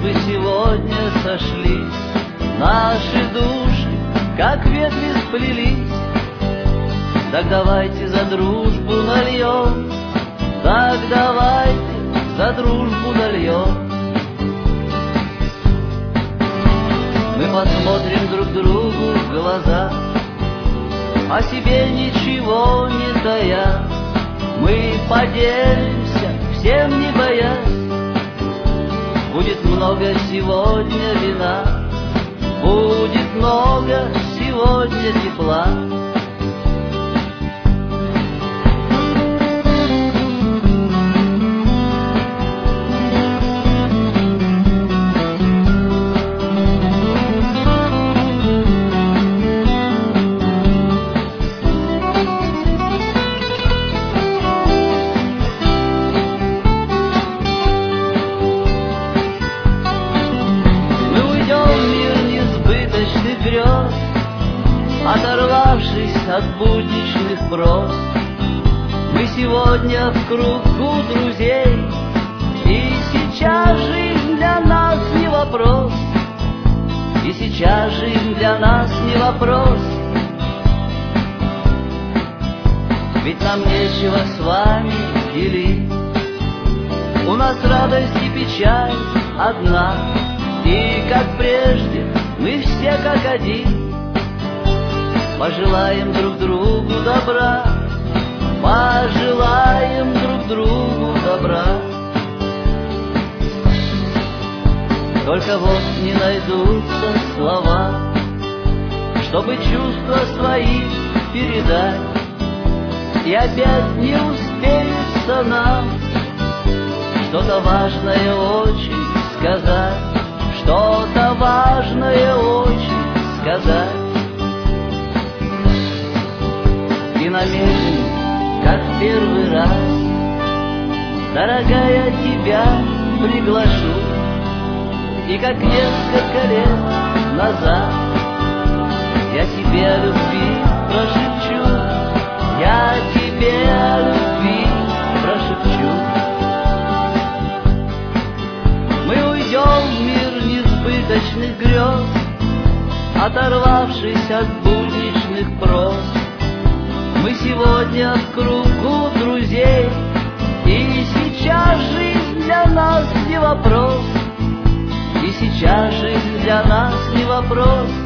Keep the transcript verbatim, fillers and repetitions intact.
бы сегодня сошлись наши души, как ветви сплелись. Так давайте за дружбу нальем, так давайте за дружбу нальем. Мы посмотрим друг другу в глаза, о себе ничего не тая. Мы поделимся, всем не боясь. Будет много сегодня вина, будет много сегодня тепла. Оторвавшись от будничных проз, мы сегодня в кругу друзей, и сейчас жизнь для нас не вопрос, и сейчас жизнь для нас не вопрос. Ведь нам нечего с вами делить, у нас радость и печаль одна, и как прежде мы все как один. Пожелаем друг другу добра, пожелаем друг другу добра. Только вот не найдутся слова, чтобы чувства свои передать, и опять не успеется нам что-то важное очень сказать, что-то важное очень сказать. И намерен, как в первый раз, дорогая, тебя приглашу, и как несколько лет назад я тебе о любви прошепчу, я тебе о любви прошепчу. Мы уйдем в мир несбыточных грез, оторвавшись от будничных проз. Мы сегодня в кругу друзей, и сейчас жизнь для нас не вопрос, и сейчас жизнь для нас не вопрос.